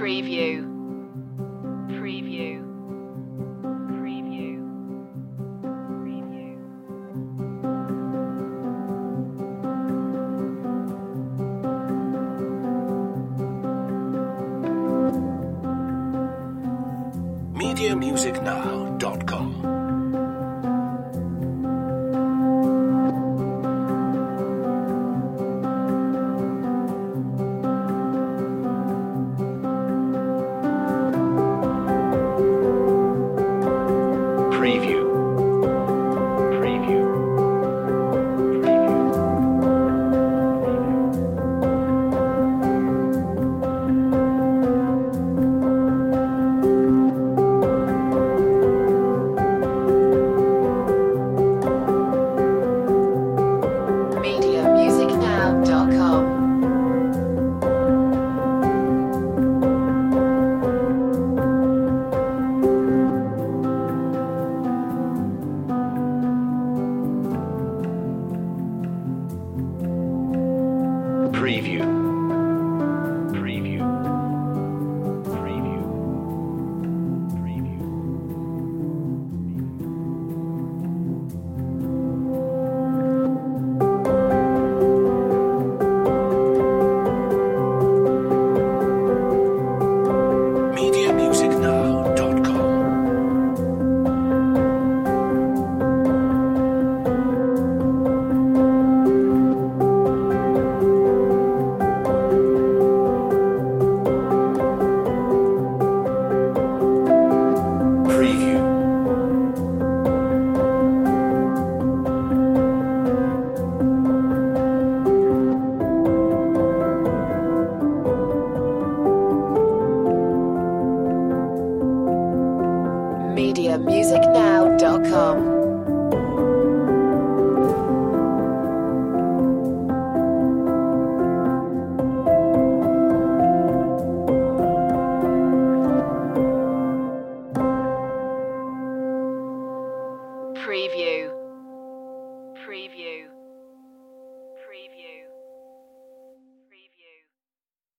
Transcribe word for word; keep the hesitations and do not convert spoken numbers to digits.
Preview. Preview. Preview. Preview. media music now dot com Preview. Preview. media music now dot com. Preview. Preview. Preview. Preview. media music now dot com Preview. media music now dot com. Preview. Preview.